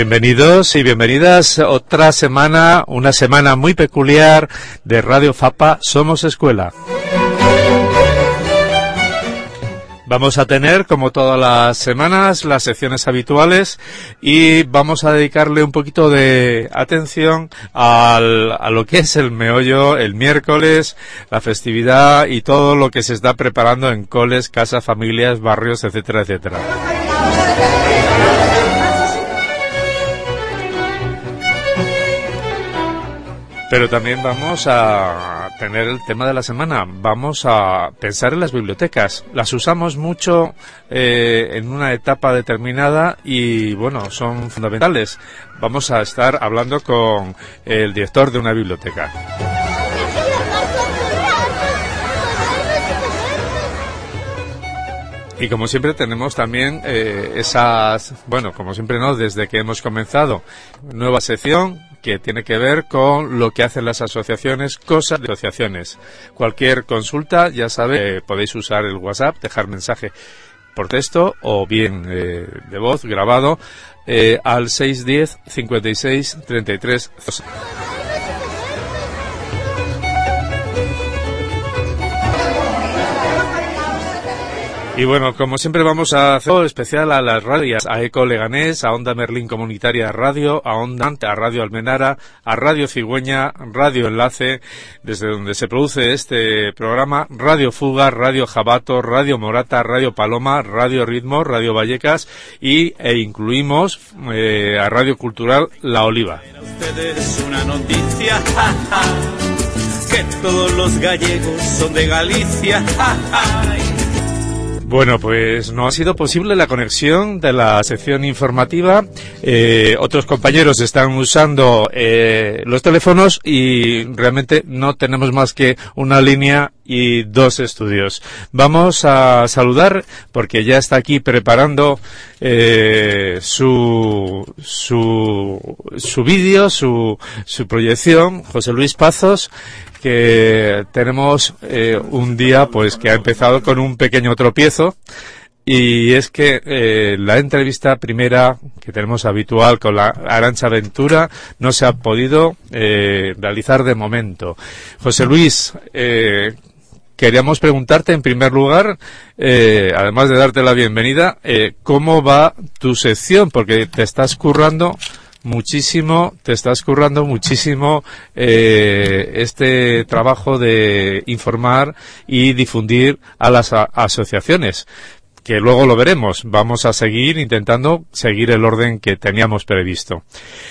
Bienvenidos y bienvenidas otra semana, una semana muy peculiar de Radio Fapa Somos Escuela. Vamos a tener, como todas las semanas, las secciones habituales y vamos a dedicarle un poquito de atención a lo que es el meollo, el miércoles, la festividad y todo lo que se está preparando en coles, casas, familias, barrios, etcétera, etcétera. Pero también vamos a tener el tema de la semana. Vamos a pensar en las bibliotecas. Las usamos mucho en una etapa determinada y, bueno, son fundamentales. Vamos a estar hablando con el director de una biblioteca. Y como siempre tenemos también como siempre no, desde que hemos comenzado, nueva sección que tiene que ver con lo que hacen las asociaciones, cosas de asociaciones. Cualquier consulta, ya sabe, podéis usar el WhatsApp, dejar mensaje por texto o bien de voz grabado al 610 56 33 12. Y bueno, como siempre vamos a hacer un especial a las radios, a Eco Leganés, a Onda Merlín Comunitaria Radio, a Onda Ante, a Radio Almenara, a Radio Cigüeña, Radio Enlace, desde donde se produce este programa, Radio Fuga, Radio Jabato, Radio Morata, Radio Paloma, Radio Ritmo, Radio Vallecas e incluimos a Radio Cultural La Oliva. Para ustedes una noticia, que todos los gallegos son de Galicia. Bueno, pues no ha sido posible la conexión de la sección informativa. Otros compañeros están usando los teléfonos y realmente no tenemos más que una línea y dos estudios. Vamos a saludar porque ya está aquí preparando su vídeo, su proyección, José Luis Pazos, que tenemos un día pues que ha empezado con un pequeño tropiezo, y es que la entrevista primera que tenemos habitual con la Arantxa Ventura no se ha podido realizar de momento. José Luis, queríamos preguntarte en primer lugar, además de darte la bienvenida, ¿cómo va tu sección? Porque te estás currando muchísimo este trabajo de informar y difundir a las asociaciones, que luego lo veremos. Vamos a seguir intentando seguir el orden que teníamos previsto.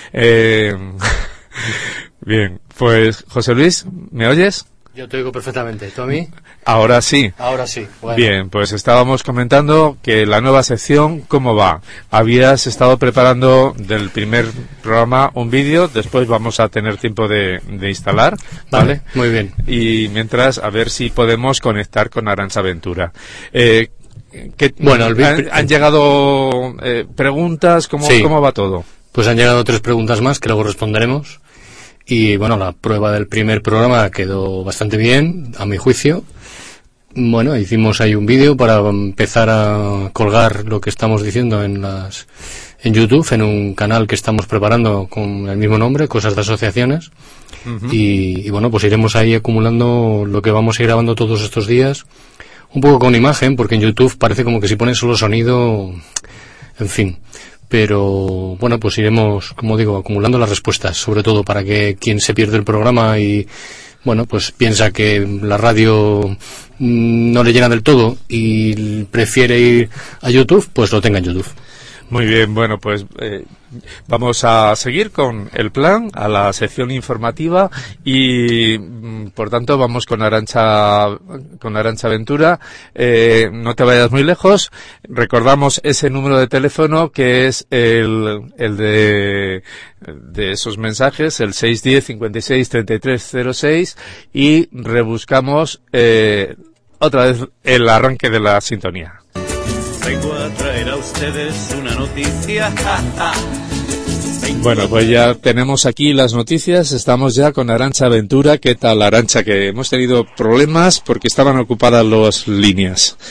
Bien, pues José Luis, ¿me oyes? Yo te oigo perfectamente. ¿Tú a mí? Ahora sí. Ahora sí. Bueno. Bien, pues estábamos comentando que la nueva sección, ¿cómo va? Habías estado preparando del primer programa un vídeo, después vamos a tener tiempo de instalar, ¿vale? Muy bien. Y mientras, a ver si podemos conectar con Arantxa Ventura. Bueno, ¿Han llegado preguntas? ¿Cómo va todo? Pues han llegado 3 preguntas más que luego responderemos. Y bueno, la prueba del primer programa quedó bastante bien, a mi juicio. Bueno, hicimos ahí un vídeo para empezar a colgar lo que estamos diciendo en YouTube, en un canal que estamos preparando con el mismo nombre, Cosas de Asociaciones. Uh-huh. Y bueno, pues iremos ahí acumulando lo que vamos a ir grabando todos estos días, un poco con imagen, porque en YouTube parece como que si pones solo sonido, en fin. Pero bueno, pues iremos, como digo, acumulando las respuestas, sobre todo para que quien se pierde el programa y bueno, pues piensa que la radio no le llena del todo y prefiere ir a YouTube, pues lo tenga en YouTube. Muy bien, bueno, pues vamos a seguir con el plan, a la sección informativa y por tanto vamos con Arantxa Ventura. No te vayas muy lejos. Recordamos ese número de teléfono que es el de esos mensajes, el 610 56 33 06, y rebuscamos otra vez el arranque de la sintonía. Vengo a traer a ustedes una noticia. Bueno, pues ya tenemos aquí las noticias. Estamos ya con Arantxa Ventura. ¿Qué tal, Arantxa? Que hemos tenido problemas porque estaban ocupadas las líneas.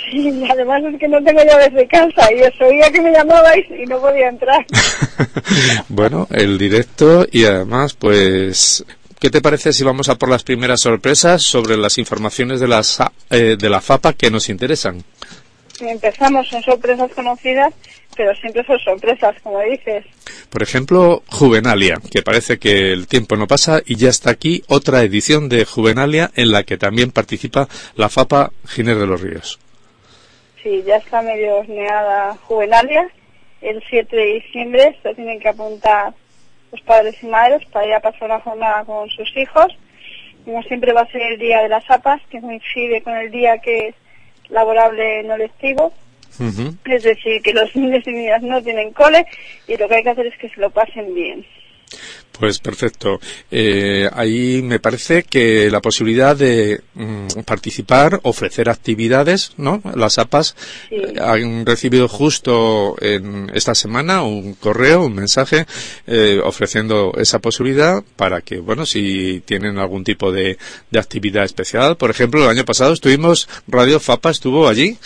Sí, y además es que no tengo llaves de casa y os oía que me llamabais y no podía entrar. Bueno, el directo y además, pues, ¿qué te parece si vamos a por las primeras sorpresas sobre las informaciones de la FAPA que nos interesan? Empezamos, son sorpresas conocidas, pero siempre son sorpresas, como dices. Por ejemplo, Juvenalia, que parece que el tiempo no pasa y ya está aquí otra edición de Juvenalia en la que también participa la FAPA Giner de los Ríos. Sí, ya está medio horneada Juvenalia. El 7 de diciembre se tienen que apuntar los padres y madres para ir a pasar una jornada con sus hijos. Como siempre va a ser el día de las APAs, que coincide con el día que es laborable no lectivo. Uh-huh. Es decir, que los niños y niñas no tienen cole y lo que hay que hacer es que se lo pasen bien. Pues perfecto. Ahí me parece que la posibilidad de participar, ofrecer actividades, ¿no? Las APAs Sí. Han recibido justo en esta semana un correo, un mensaje ofreciendo esa posibilidad para que, bueno, si tienen algún tipo de actividad especial. Por ejemplo, el año pasado Radio FAPA estuvo allí.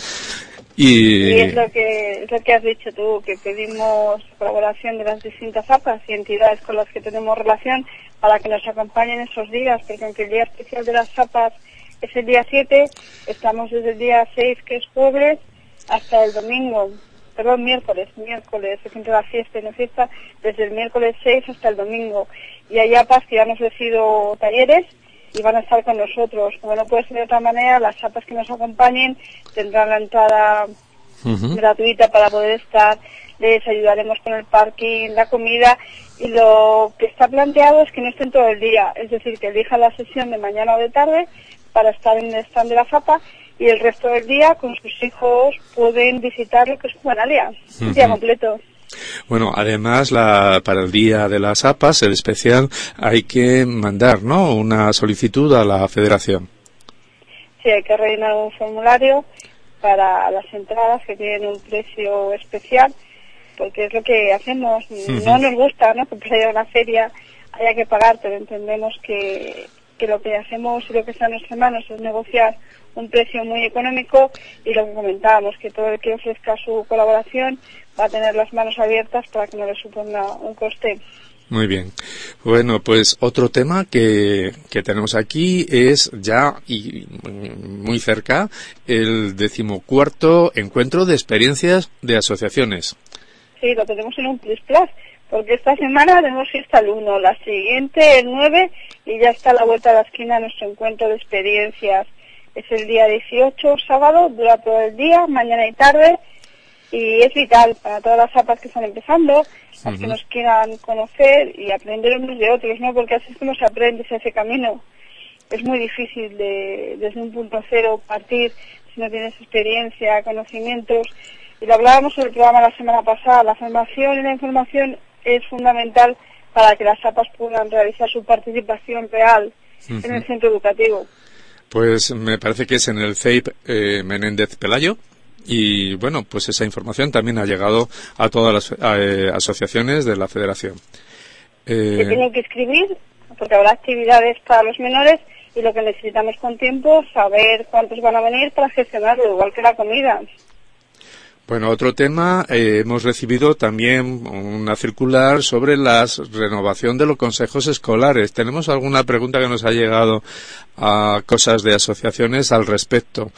Y es lo que has dicho tú, que pedimos colaboración de las distintas APAs y entidades con las que tenemos relación para que nos acompañen esos días, porque aunque el día especial de las APAs es el día 7, estamos desde el día 6, que es jueves, hasta el miércoles, es entre la fiesta y la fiesta, desde el miércoles 6 hasta el domingo. Y hay APAs que ya han ofrecido talleres y van a estar con nosotros. Como no puede ser de otra manera, las APAs que nos acompañen tendrán la entrada gratuita para poder estar. Les ayudaremos con el parking, la comida, y lo que está planteado es que no estén todo el día, es decir, que elijan la sesión de mañana o de tarde para estar en el stand de la FAPA, y el resto del día con sus hijos pueden visitar lo que es Juvenalia, un día completo. Bueno, además, para el día de las APAs, el especial, hay que mandar, ¿no?, una solicitud a la Federación. Sí, hay que rellenar un formulario para las entradas que tienen un precio especial, porque es lo que hacemos. No nos gusta, ¿no?, que para ir a una feria haya que pagar, pero entendemos que lo que hacemos y lo que está en nuestras manos es negociar un precio muy económico, y lo que comentábamos, que todo el que ofrezca su colaboración va a tener las manos abiertas para que no le suponga un coste. Muy bien. Bueno, pues otro tema que tenemos aquí es ya, y muy cerca, el 14º encuentro de experiencias de asociaciones. Sí, lo tenemos en un plus, porque esta semana tenemos fiesta el 1, la siguiente el 9, y ya está a la vuelta de la esquina nuestro encuentro de experiencias. Es el día 18, sábado, dura todo el día, mañana y tarde, y es vital para todas las APAs que están empezando, las que nos quieran conocer y aprender unos de otros, ¿no? Porque así es como se aprende ese camino. Es muy difícil desde un punto cero partir si no tienes experiencia, conocimientos. Y lo hablábamos en el programa la semana pasada, la formación y la información es fundamental para que las APAs puedan realizar su participación real en el centro educativo. Pues me parece que es en el CEIP Menéndez Pelayo. Y bueno, pues esa información también ha llegado a todas las asociaciones de la Federación. Se tienen que inscribir porque habrá actividades para los menores, y lo que necesitamos con tiempo saber cuántos van a venir para gestionarlo, igual que la comida. Bueno, otro tema, hemos recibido también una circular sobre la renovación de los consejos escolares. ¿Tenemos alguna pregunta que nos ha llegado a cosas de asociaciones al respecto?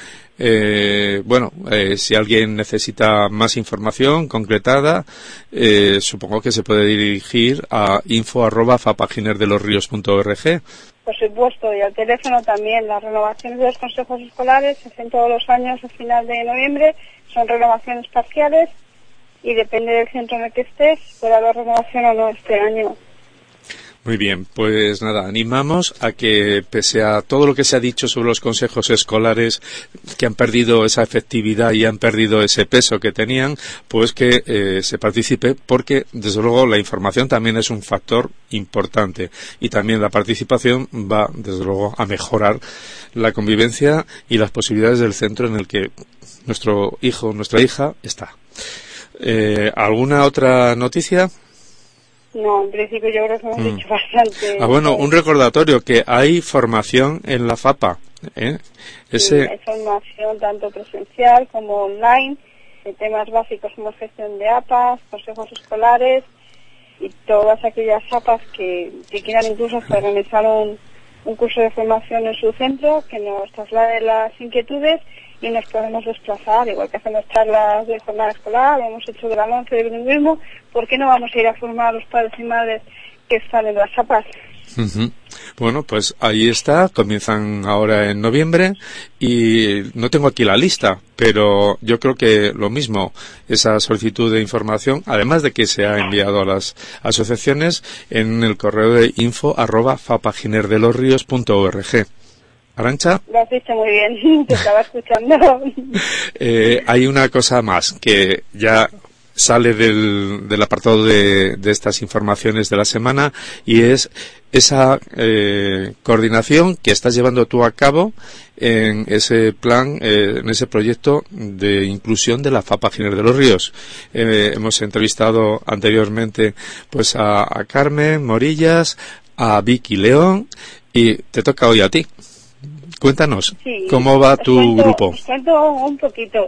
Si alguien necesita más información concretada, supongo que se puede dirigir a info@fapaginerdelosrios.org. Por supuesto, y al teléfono también. Las renovaciones de los consejos escolares se hacen todos los años a final de noviembre. Son renovaciones parciales y depende del centro en el que estés, puede haber renovación o no este año. Muy bien, pues nada, animamos a que, pese a todo lo que se ha dicho sobre los consejos escolares, que han perdido esa efectividad y han perdido ese peso que tenían, pues que se participe, porque desde luego la información también es un factor importante, y también la participación va desde luego a mejorar la convivencia y las posibilidades del centro en el que nuestro hijo, nuestra hija está. ¿Alguna otra noticia? No, en principio yo creo que hemos dicho bastante. Un recordatorio, que hay formación en la FAPA. Sí, hay formación tanto presencial como online, de temas básicos como gestión de APAs, consejos escolares y todas aquellas APAs que quieran incluso organizar un curso de formación en su centro, que nos traslade las inquietudes y nos podemos desplazar, igual que hacemos charlas de jornada escolar, lo hemos hecho de la 11 de bilingüismo, ¿por qué no vamos a ir a formar a los padres y madres que están en las APAs? Uh-huh. Bueno, pues ahí está, comienzan ahora en noviembre y no tengo aquí la lista, pero yo creo que lo mismo, esa solicitud de información, además de que se ha enviado a las asociaciones en el correo de info@fapaginerdelosrios.org. Arantxa. Lo has dicho muy bien, te estaba escuchando. Hay una cosa más que ya sale del apartado de estas informaciones de la semana y es esa coordinación que estás llevando tú a cabo en ese plan, en ese proyecto de inclusión de la FAPA Giner de los Ríos. Hemos entrevistado anteriormente pues a Carmen Morillas, a Vicky León y te toca hoy a ti. Cuéntanos, sí, ¿cómo va tu grupo? Os cuento un poquito.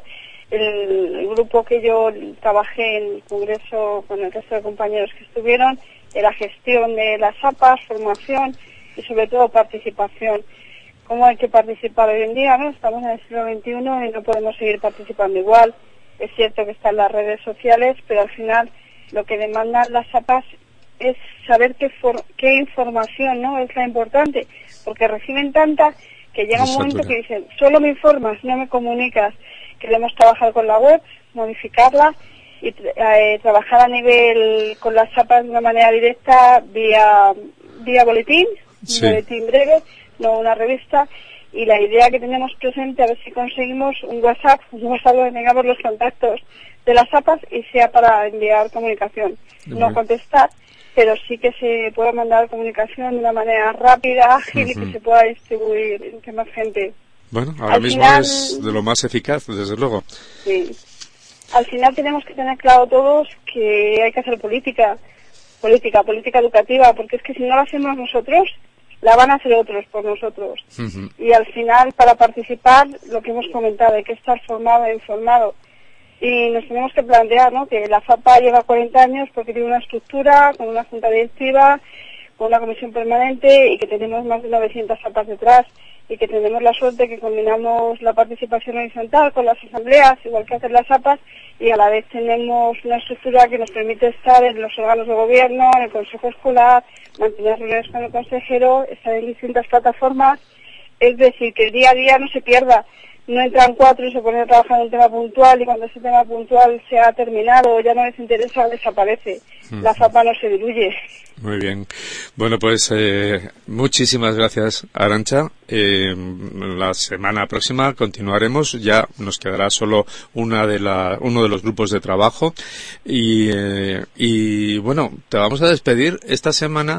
El grupo que yo trabajé en el congreso con el resto de compañeros que estuvieron era gestión de las APAs, formación y sobre todo participación. ¿Cómo hay que participar hoy en día? ¿No? Estamos en el siglo XXI y no podemos seguir participando igual. Es cierto que están las redes sociales, pero al final lo que demandan las APAs es saber qué información, ¿no? Es la importante, porque reciben tanta que llega un momento que dicen, solo me informas, no me comunicas. Queremos trabajar con la web, modificarla y trabajar a nivel con las APAs de una manera directa vía boletín, sí. Un boletín breve, no una revista. Y la idea que tenemos presente, a ver si conseguimos un WhatsApp donde tengamos los contactos de las APAs y sea para enviar comunicación, no contestar, pero sí que se pueda mandar comunicación de una manera rápida, ágil, y que se pueda distribuir entre más gente. Bueno, ahora mismo es de lo más eficaz, desde luego. Sí. Al final tenemos que tener claro todos que hay que hacer política educativa, porque es que si no la hacemos nosotros, la van a hacer otros por nosotros. Uh-huh. Y al final, para participar, lo que hemos comentado, hay que estar formado e informado. Y nos tenemos que plantear, ¿no?, que la FAPA lleva 40 años porque tiene una estructura, con una junta directiva, con una comisión permanente y que tenemos más de 900 FAPAs detrás y que tenemos la suerte que combinamos la participación horizontal con las asambleas, igual que hacen las APAs, y a la vez tenemos una estructura que nos permite estar en los órganos de gobierno, en el consejo escolar, mantener reuniones con el consejero, estar en distintas plataformas, es decir, que el día a día no se pierda. No entran 4 y se ponen a trabajar en un tema puntual y cuando ese tema puntual se ha terminado o ya no les interesa, desaparece. La FAPA no se diluye. Muy bien. Bueno, pues muchísimas gracias, Arantxa. La semana próxima continuaremos. Ya nos quedará solo uno de los grupos de trabajo. Y bueno, te vamos a despedir esta semana.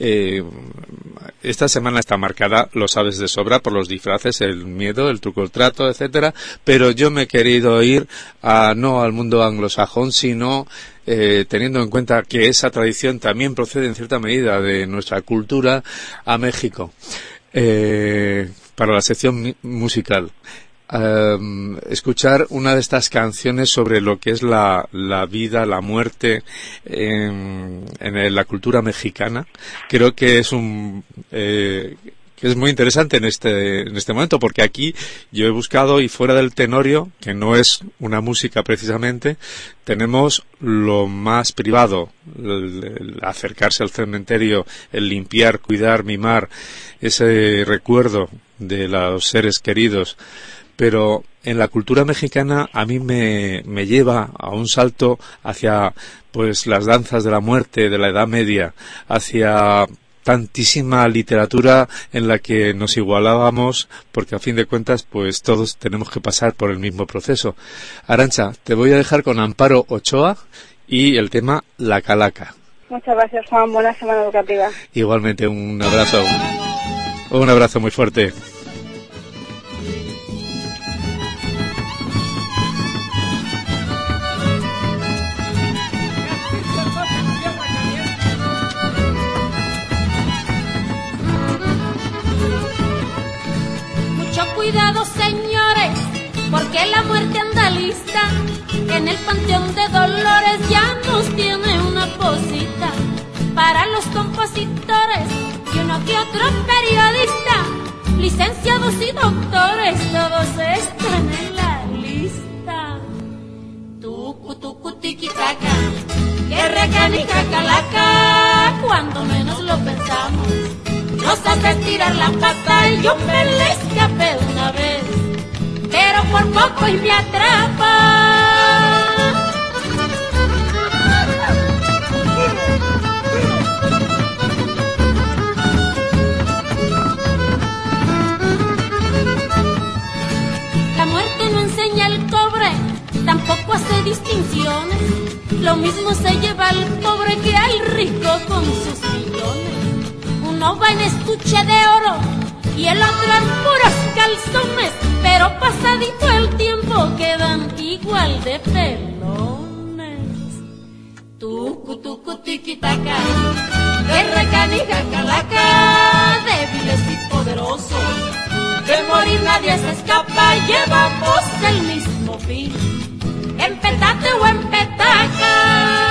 Esta semana está marcada, lo sabes de sobra, por los disfraces, el miedo, el truco, el trato, etcétera. Pero yo me he querido ir no al mundo anglosajón, sino teniendo en cuenta que esa tradición también procede en cierta medida de nuestra cultura, a México, para la sección musical. Escuchar una de estas canciones sobre lo que es la vida, la muerte en la cultura mexicana. Creo que es que es muy interesante en este momento, porque aquí yo he buscado, y fuera del tenorio, que no es una música precisamente, tenemos lo más privado, el acercarse al cementerio, el limpiar, cuidar, mimar, ese recuerdo de los seres queridos. Pero en la cultura mexicana a mí me lleva a un salto hacia pues las danzas de la muerte de la Edad Media, hacia tantísima literatura en la que nos igualábamos, porque a fin de cuentas pues todos tenemos que pasar por el mismo proceso. Arantxa, te voy a dejar con Amparo Ochoa y el tema La Calaca. Muchas gracias, Juan. Buena semana educativa. Igualmente, un abrazo muy fuerte. cuidado, señores, porque la muerte anda lista. En el Panteón de Dolores ya nos tiene una posita para los compositores y uno que otro periodista, licenciados y doctores, todos están en la lista. Tucu, tucu, tiquitaca, que recanica calaca, cuando menos lo pensamos, nos hace tirar la pata y yo me le escapé una vez, pero por poco y me atrapa. La muerte no enseña el cobre, tampoco hace distinciones. Lo mismo se lleva al pobre que al rico con sus millones. Uno va en estuche de oro y el otro en puros calzones, pero pasadito el tiempo quedan igual de pelones. Tucu, tucu, tiquitaca, que recanija calaca, débiles y poderosos, de morir nadie se escapa, llevamos el mismo fin, en petate o en petaca.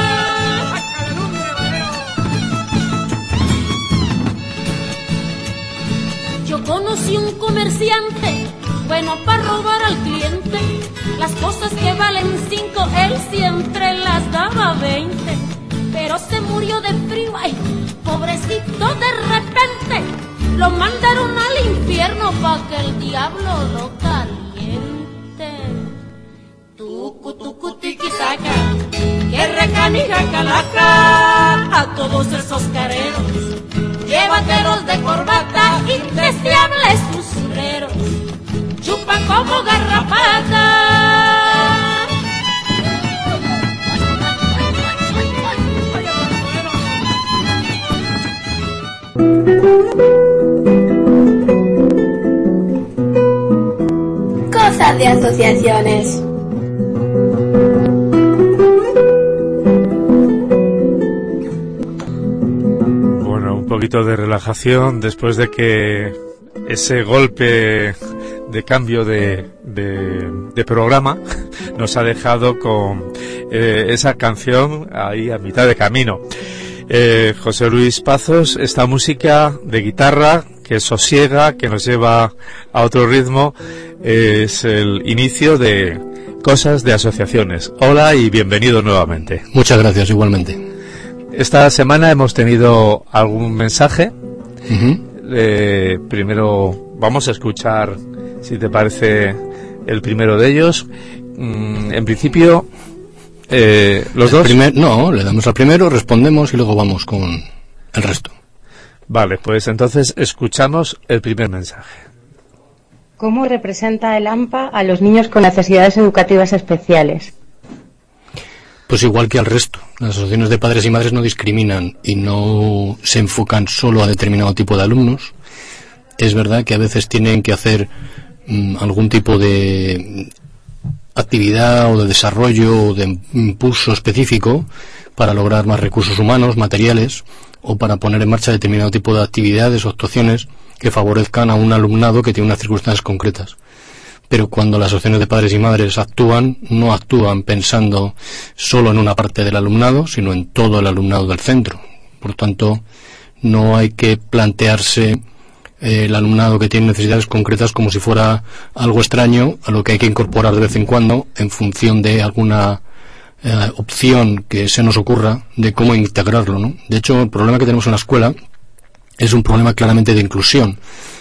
Yo conocí un comerciante, bueno para robar al cliente, las cosas que valen 5, él siempre las daba 20, pero se murió de frío, ay, pobrecito, de repente lo mandaron al infierno pa' que el diablo lo caliente. Tucu, tucu, tiquitaca, que recanija calaca, a todos esos careros, llévatelos de corbata, indeseables usureros, chupan como garrapata. Cosas de asociaciones. Bueno, un poquito de relajación después de que ese golpe de cambio de programa nos ha dejado con esa canción ahí a mitad de camino. José Luis Pazos, esta música de guitarra que sosiega, que nos lleva a otro ritmo, es el inicio de Cosas de Asociaciones. Hola y bienvenido nuevamente. Muchas gracias, igualmente. Esta semana hemos tenido algún mensaje. Primero vamos a escuchar, si te parece, el primero de ellos. En principio, los dos. No, le damos al primero, respondemos y luego vamos con el resto. Vale, pues entonces escuchamos el primer mensaje. ¿Cómo representa el AMPA a los niños con necesidades educativas especiales? Pues igual que al resto. Las asociaciones de padres y madres no discriminan y no se enfocan solo a determinado tipo de alumnos. Es verdad que a veces tienen que hacer algún tipo de actividad o de desarrollo o de impulso específico para lograr más recursos humanos, materiales, o para poner en marcha determinado tipo de actividades o actuaciones que favorezcan a un alumnado que tiene unas circunstancias concretas. Pero cuando las asociaciones de padres y madres actúan, no actúan pensando solo en una parte del alumnado, sino en todo el alumnado del centro. Por tanto, no hay que plantearse el alumnado que tiene necesidades concretas como si fuera algo extraño a lo que hay que incorporar de vez en cuando en función de alguna opción que se nos ocurra de cómo integrarlo, ¿no? De hecho, el problema que tenemos en la escuela es un problema claramente de inclusión.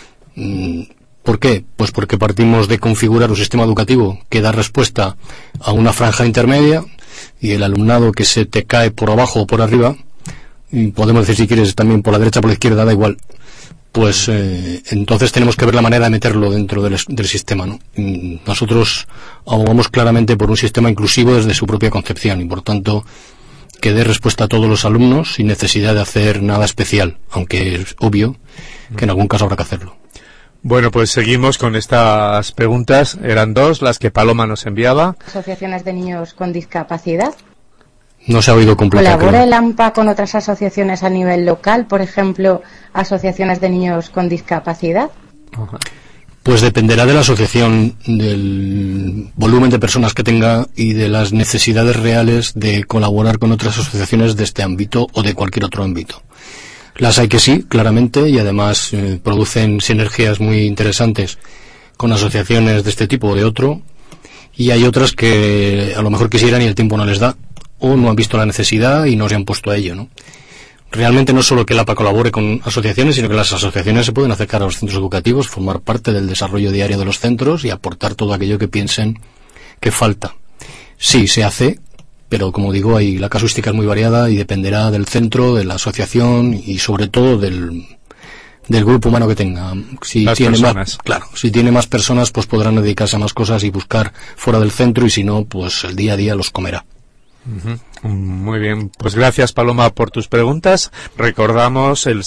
¿Por qué? Pues porque partimos de configurar un sistema educativo que da respuesta a una franja intermedia y el alumnado que se te cae por abajo o por arriba, y podemos decir si quieres también por la derecha o por la izquierda, da igual, pues entonces tenemos que ver la manera de meterlo dentro del sistema, ¿no? Nosotros abogamos claramente por un sistema inclusivo desde su propia concepción y por tanto que dé respuesta a todos los alumnos sin necesidad de hacer nada especial, aunque es obvio que en algún caso habrá que hacerlo. Bueno, pues seguimos con estas preguntas. Eran dos las que Paloma nos enviaba. ¿Asociaciones de niños con discapacidad? No se ha oído completa. ¿Colabora el AMPA con otras asociaciones a nivel local, por ejemplo, asociaciones de niños con discapacidad? Pues dependerá de la asociación, del volumen de personas que tenga y de las necesidades reales de colaborar con otras asociaciones de este ámbito o de cualquier otro ámbito. Las hay que sí, claramente, y además producen sinergias muy interesantes con asociaciones de este tipo o de otro, y hay otras que a lo mejor quisieran y el tiempo no les da, o no han visto la necesidad y no se han puesto a ello, ¿no? Realmente no es solo que el APA colabore con asociaciones, sino que las asociaciones se pueden acercar a los centros educativos, formar parte del desarrollo diario de los centros y aportar todo aquello que piensen que falta. Sí, se hace, pero como digo, la casuística es muy variada y dependerá del centro, de la asociación y sobre todo del grupo humano que tenga. Si tiene más personas, pues podrán dedicarse a más cosas y buscar fuera del centro, y si no, pues el día a día los comerá. Muy bien, pues gracias, Paloma, por tus preguntas. Recordamos el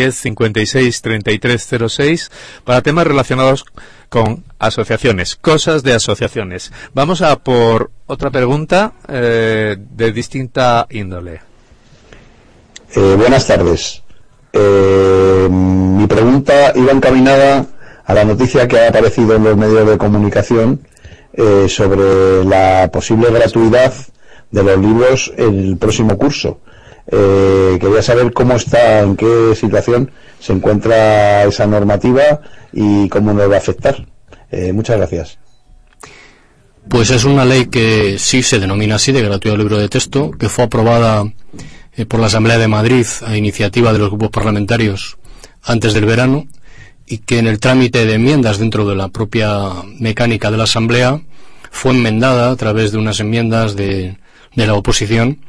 610-56-3306 para temas relacionados con asociaciones, cosas de asociaciones. Vamos a por otra pregunta de distinta índole. Buenas tardes. Mi pregunta iba encaminada a la noticia que ha aparecido en los medios de comunicación sobre la posible gratuidad de los libros el próximo curso. Quería saber cómo está, en qué situación se encuentra esa normativa y cómo nos va a afectar. Muchas gracias. Pues es una ley que sí se denomina así, de gratuidad del libro de texto, que fue aprobada por la Asamblea de Madrid a iniciativa de los grupos parlamentarios antes del verano, y que en el trámite de enmiendas dentro de la propia mecánica de la Asamblea fue enmendada a través de unas enmiendas de la oposición,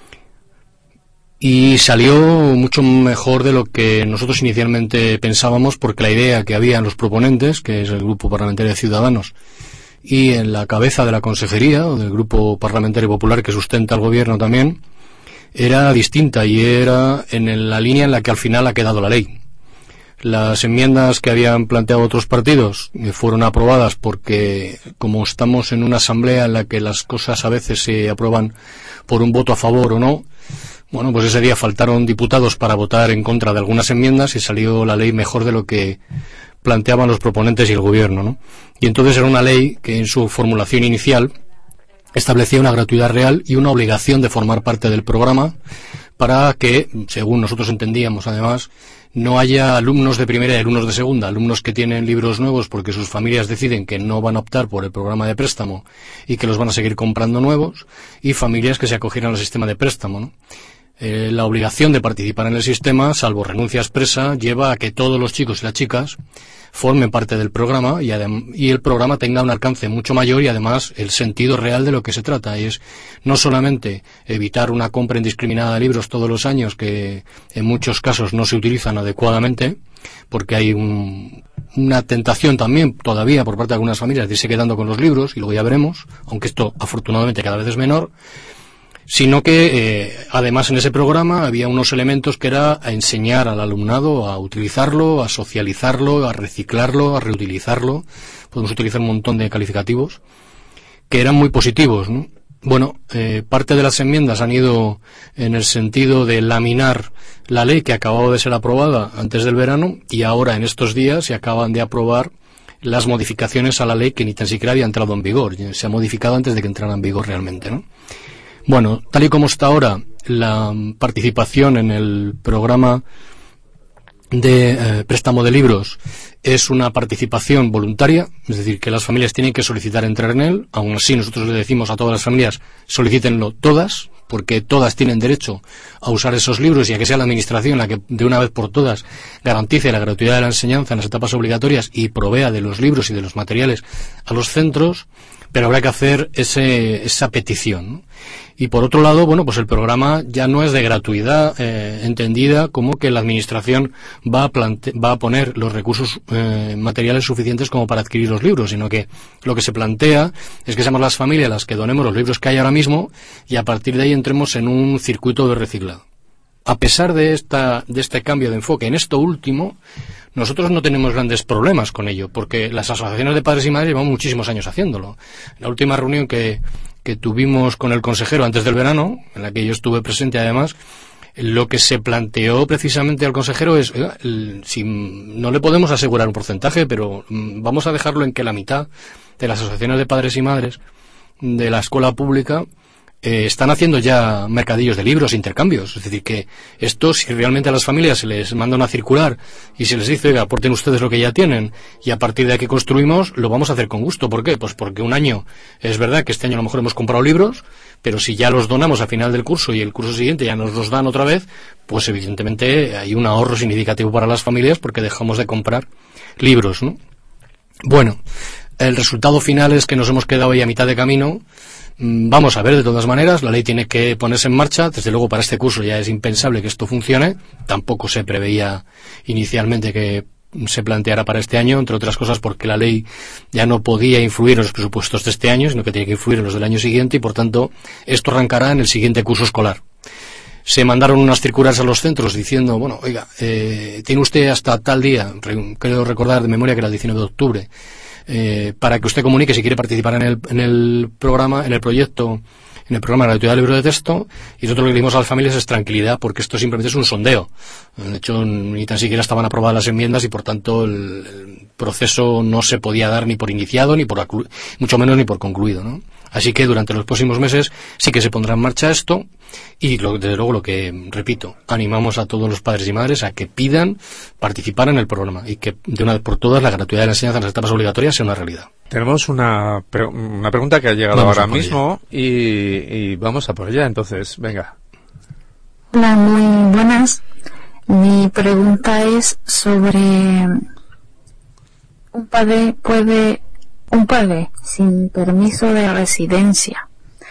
y salió mucho mejor de lo que nosotros inicialmente pensábamos, porque la idea que había en los proponentes, que es el Grupo Parlamentario de Ciudadanos, y en la cabeza de la Consejería, o del Grupo Parlamentario Popular que sustenta el Gobierno también, era distinta y era en la línea en la que al final ha quedado la ley. Las enmiendas que habían planteado otros partidos fueron aprobadas porque, como estamos en una asamblea en la que las cosas a veces se aprueban por un voto a favor o no, bueno, pues ese día faltaron diputados para votar en contra de algunas enmiendas y salió la ley mejor de lo que planteaban los proponentes y el Gobierno, ¿no? Y entonces era una ley que en su formulación inicial establecía una gratuidad real y una obligación de formar parte del programa para que, según nosotros entendíamos además, no haya alumnos de primera y alumnos de segunda, alumnos que tienen libros nuevos porque sus familias deciden que no van a optar por el programa de préstamo y que los van a seguir comprando nuevos, y familias que se acogieran al sistema de préstamo, ¿no? La obligación de participar en el sistema, salvo renuncia expresa, lleva a que todos los chicos y las chicas formen parte del programa y el programa tenga un alcance mucho mayor, y además el sentido real de lo que se trata es no solamente evitar una compra indiscriminada de libros todos los años, que en muchos casos no se utilizan adecuadamente, porque hay una tentación también todavía por parte de algunas familias de irse quedando con los libros, y luego ya veremos, aunque esto afortunadamente cada vez es menor, sino que además en ese programa había unos elementos que era a enseñar al alumnado a utilizarlo, a socializarlo, a reciclarlo, a reutilizarlo. Podemos utilizar un montón de calificativos que eran muy positivos, ¿no? Bueno, parte de las enmiendas han ido en el sentido de laminar la ley que acababa de ser aprobada antes del verano, y ahora en estos días se acaban de aprobar las modificaciones a la ley que ni tan siquiera había entrado en vigor. Se ha modificado antes de que entrara en vigor realmente, ¿no? Bueno, tal y como está ahora la participación en el programa de préstamo de libros, es una participación voluntaria, es decir, que las familias tienen que solicitar entrar en él. Aún así, nosotros le decimos a todas las familias, solicítenlo todas, porque todas tienen derecho a usar esos libros, y a que sea la Administración la que de una vez por todas garantice la gratuidad de la enseñanza en las etapas obligatorias y provea de los libros y de los materiales a los centros. Pero habrá que hacer esa petición, ¿no? Y por otro lado, bueno, pues el programa ya no es de gratuidad entendida como que la Administración va a poner los recursos materiales suficientes como para adquirir los libros, sino que lo que se plantea es que seamos las familias las que donemos los libros que hay ahora mismo, y a partir de ahí entremos en un circuito de reciclado. A pesar de este cambio de enfoque en esto último, nosotros no tenemos grandes problemas con ello, porque las asociaciones de padres y madres llevan muchísimos años haciéndolo. En la última reunión que tuvimos con el consejero antes del verano, en la que yo estuve presente además, Lo que se planteó precisamente al consejero es, si no le podemos asegurar un porcentaje, pero vamos a dejarlo en que la mitad de las asociaciones de padres y madres de la escuela pública están haciendo ya mercadillos de libros, intercambios. Es decir, que esto, si realmente a las familias se les manda una circular y se les dice, oiga, aporten ustedes lo que ya tienen y a partir de aquí construimos, lo vamos a hacer con gusto. ¿Por qué? Pues porque un año, es verdad que este año a lo mejor hemos comprado libros, pero si ya los donamos al final del curso y el curso siguiente ya nos los dan otra vez, pues evidentemente hay un ahorro significativo para las familias porque dejamos de comprar libros, ¿no? Bueno, el resultado final es que nos hemos quedado ahí a mitad de camino. Vamos a ver, de todas maneras, la ley tiene que ponerse en marcha. Desde luego, para este curso ya es impensable que esto funcione. Tampoco se preveía inicialmente que se planteara para este año, entre otras cosas porque la ley ya no podía influir en los presupuestos de este año, sino que tiene que influir en los del año siguiente y, por tanto, esto arrancará en el siguiente curso escolar. Se mandaron unas circulares a los centros diciendo, bueno, oiga, tiene usted hasta tal día, creo recordar de memoria que era el 19 de octubre, para que usted comunique si quiere participar en el programa, en el proyecto, en el programa de gratuidad del libro de texto, y nosotros lo que le dimos a las familias es tranquilidad, porque esto simplemente es un sondeo. De hecho, ni tan siquiera estaban aprobadas las enmiendas y por tanto el proceso no se podía dar ni por iniciado, ni por mucho menos ni por concluido, ¿no? Así que durante los próximos meses sí que se pondrá en marcha esto y desde luego lo que, repito, animamos a todos los padres y madres a que pidan participar en el programa y que de una vez por todas la gratuidad de la enseñanza en las etapas obligatorias sea una realidad. Tenemos una pregunta que ha llegado ahora mismo y vamos a por ella, entonces, venga. Hola, muy buenas. Mi pregunta es sobre un padre sin permiso de residencia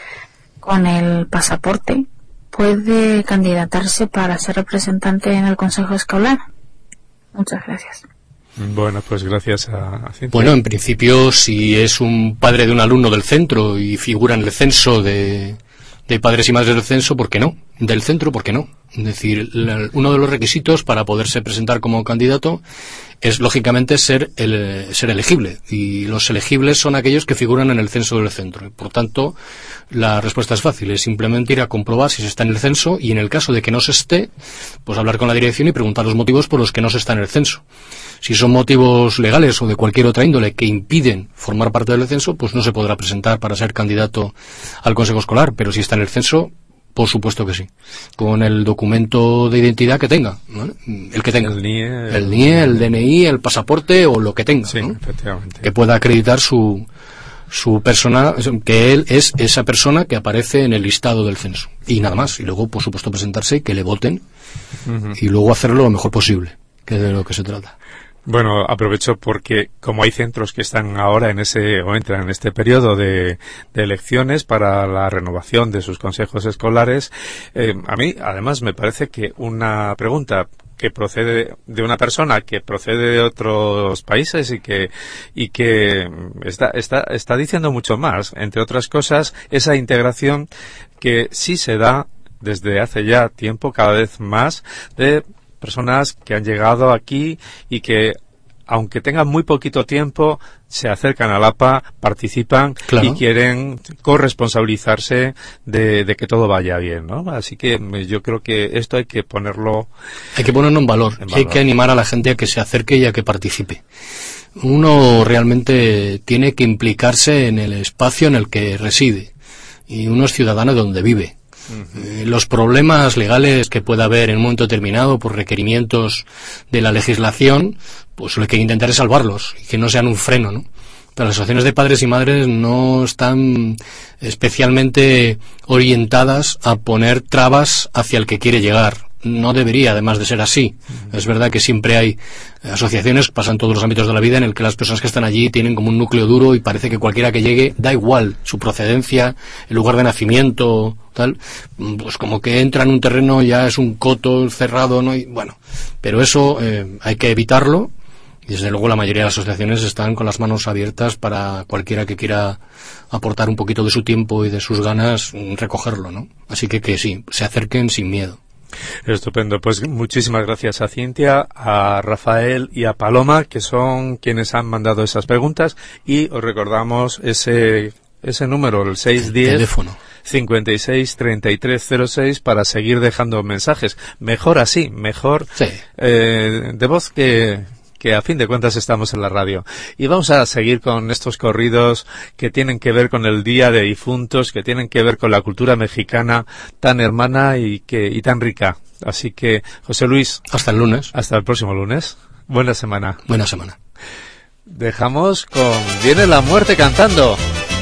con el pasaporte puede candidatarse para ser representante en el consejo escolar. Muchas gracias. Bueno, pues gracias a Cintia. Bueno, en principio, si es un padre de un alumno del centro y figura en el censo de padres y madres del censo, ¿por qué no? Del centro, ¿por qué no? Es decir, uno de los requisitos para poderse presentar como candidato es, lógicamente, ser elegible. Y los elegibles son aquellos que figuran en el censo del centro. Por tanto, la respuesta es fácil. Es simplemente ir a comprobar si se está en el censo y, en el caso de que no se esté, pues hablar con la dirección y preguntar los motivos por los que no se está en el censo. Si son motivos legales o de cualquier otra índole que impiden formar parte del censo, pues no se podrá presentar para ser candidato al consejo escolar. Pero si está en el censo, por supuesto que sí. Con el documento de identidad que tenga, ¿no? El que tenga. El NIE, el DNI, el pasaporte o lo que tenga, sí, ¿no? Efectivamente. Que pueda acreditar su persona, que él es esa persona que aparece en el listado del censo. Y nada más. Y luego, por supuesto, presentarse, que le voten y luego hacerlo lo mejor posible, que es de lo que se trata. Bueno, aprovecho porque como hay centros que están ahora entran en este periodo de elecciones para la renovación de sus consejos escolares, a mí además me parece que una pregunta que procede de una persona que procede de otros países y que está diciendo mucho más, entre otras cosas, esa integración que sí se da desde hace ya tiempo, cada vez más, de personas que han llegado aquí y que, aunque tengan muy poquito tiempo, se acercan al APA, participan, claro, y quieren corresponsabilizarse de que todo vaya bien, ¿no? Así que yo creo que esto hay que ponerlo en valor. Hay que animar a la gente a que se acerque y a que participe. Uno realmente tiene que implicarse en el espacio en el que reside y uno es ciudadano de donde vive. Los problemas legales que pueda haber en un momento determinado por requerimientos de la legislación, pues lo que hay que intentar es salvarlos y que no sean un freno, ¿no? Pero las asociaciones de padres y madres no están especialmente orientadas a poner trabas hacia el que quiere llegar. No debería, además de ser así. Es verdad que siempre hay asociaciones, pasan todos los ámbitos de la vida, en el que las personas que están allí tienen como un núcleo duro y parece que cualquiera que llegue, da igual su procedencia, el lugar de nacimiento, tal, pues como que entra en un terreno, ya es un coto cerrado, ¿no? Y bueno, pero eso hay que evitarlo. Y desde luego la mayoría de las asociaciones están con las manos abiertas para cualquiera que quiera aportar un poquito de su tiempo y de sus ganas, recogerlo, ¿no? Así que sí, se acerquen sin miedo. Estupendo, pues muchísimas gracias a Cintia, a Rafael y a Paloma, que son quienes han mandado esas preguntas, y os recordamos ese número, el 610, teléfono. 563306 para seguir dejando mensajes. Mejor así, mejor Sí. De voz que a fin de cuentas estamos en la radio. Y vamos a seguir con estos corridos que tienen que ver con el Día de Difuntos, que tienen que ver con la cultura mexicana tan hermana y tan rica. Así que, José Luis. Hasta el lunes. Hasta el próximo lunes. Buena semana. Buena semana. Dejamos con Viene la muerte cantando.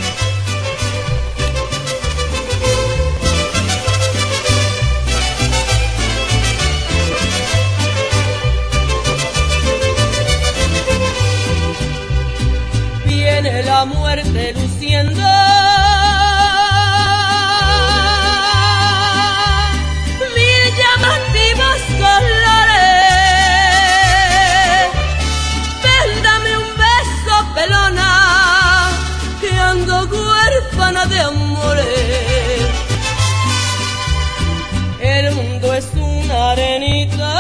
Viene la muerte luciendo mil llamativos colores. Ven, dame un beso, pelona, que ando huérfana de amores. El mundo es una arenita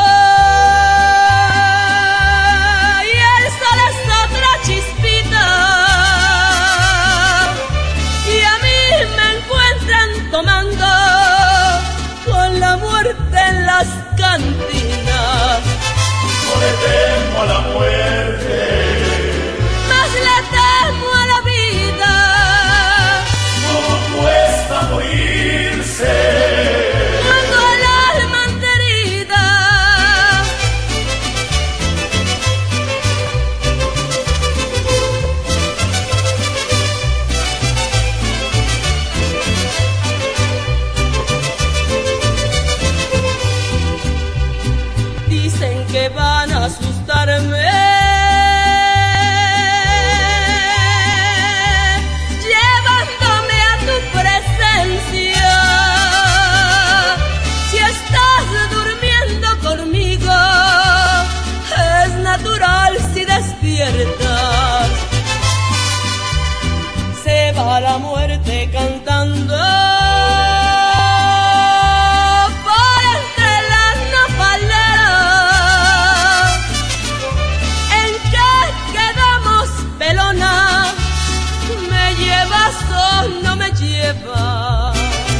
y el sol es otra chispita, y a mí me encuentran tomando con la muerte en las cantinas. No le temo a la muerte, Más le temo a la vida. como cuesta morirse. Cuando el alma anda herida, dicen que van a asustarme, llevándome a tu presencia. Si estás durmiendo conmigo, es natural si despiertas. Se va la muerte cantando por entre las nopaleras. ¿En qué quedamos, pelona? ¿Me llevas o no me llevas?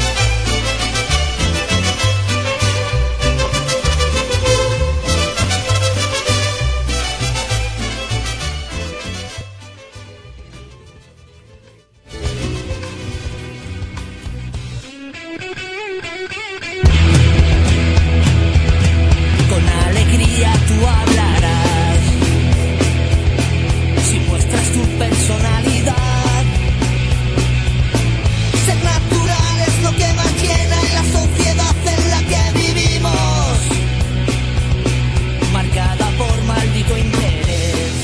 Con alegría tú hablarás, si muestras tu personalidad. Ser natural es lo que más llena en la sociedad en la que vivimos, marcada por maldito interés.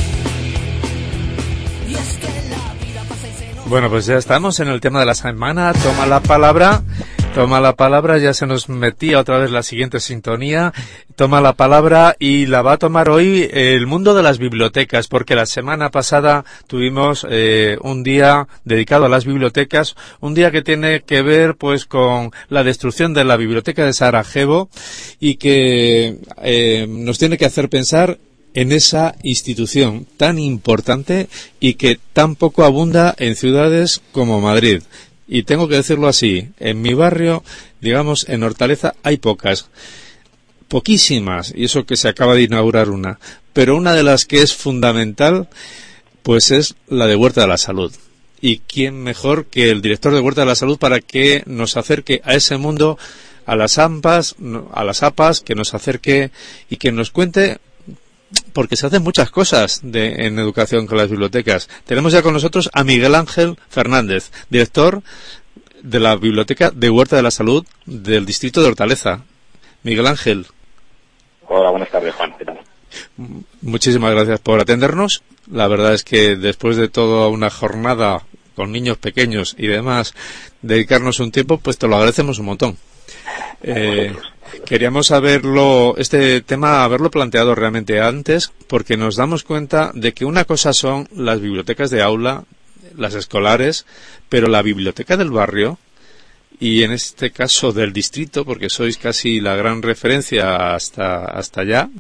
Y es que la vida pasa y se nos... Bueno, pues ya estamos en el tema de la semana. Toma la palabra, ya se nos metía otra vez la siguiente sintonía. Toma la palabra y la va a tomar hoy el mundo de las bibliotecas, porque la semana pasada tuvimos un día dedicado a las bibliotecas, un día que tiene que ver pues con la destrucción de la biblioteca de Sarajevo y que nos tiene que hacer pensar en esa institución tan importante y que tan poco abunda en ciudades como Madrid. Y tengo que decirlo así, en mi barrio, digamos, en Hortaleza hay poquísimas, y eso que se acaba de inaugurar una, pero una de las que es fundamental, pues es la de Huerta de la Salud. Y quién mejor que el director de Huerta de la Salud para que nos acerque a ese mundo, a las APAs, que nos acerque y que nos cuente, porque se hacen muchas cosas en educación con las bibliotecas. Tenemos ya con nosotros a Miguel Ángel Fernández, director de la Biblioteca de Huerta de la Salud del distrito de Hortaleza. Miguel Ángel. Hola, buenas tardes, Juan. ¿Qué tal? Muchísimas gracias por atendernos. La verdad es que después de toda una jornada con niños pequeños y demás, dedicarnos un tiempo, pues te lo agradecemos un montón. Queríamos saberlo, este tema, haberlo planteado realmente antes, porque nos damos cuenta de que una cosa son las bibliotecas de aula, las escolares, pero la biblioteca del barrio, y en este caso del distrito, porque sois casi la gran referencia hasta allá,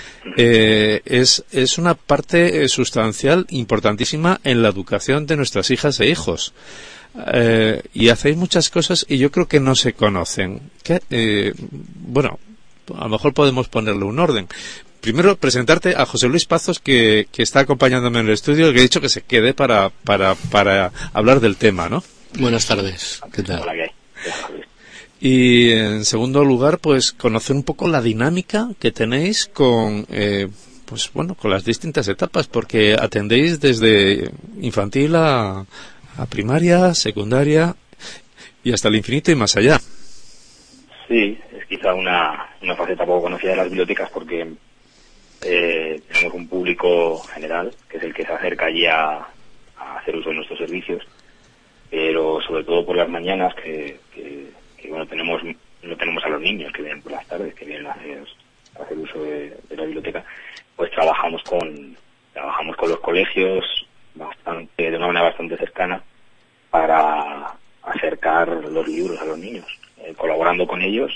es una parte sustancial importantísima en la educación de nuestras hijas e hijos. y hacéis muchas cosas y yo creo que no se conocen. Bueno, a lo mejor podemos ponerle un orden. Primero, presentarte a José Luis Pazos, que está acompañándome en el estudio, que he dicho que se quede para hablar del tema, ¿no? Buenas tardes, ¿qué tal? Hola, ¿qué hay? Y en segundo lugar, pues conocer un poco la dinámica que tenéis con, pues bueno, con las distintas etapas, porque atendéis desde infantil a primaria, secundaria y hasta el infinito y más allá. Sí, es quizá una faceta poco conocida de las bibliotecas porque tenemos un público general, que es el que se acerca allí a hacer uso de nuestros servicios, pero sobre todo por las mañanas que bueno, no tenemos a los niños que vienen por las tardes, que vienen a hacer uso de la biblioteca, pues trabajamos con los colegios de una manera bastante cercana para acercar los libros a los niños. Colaborando con ellos,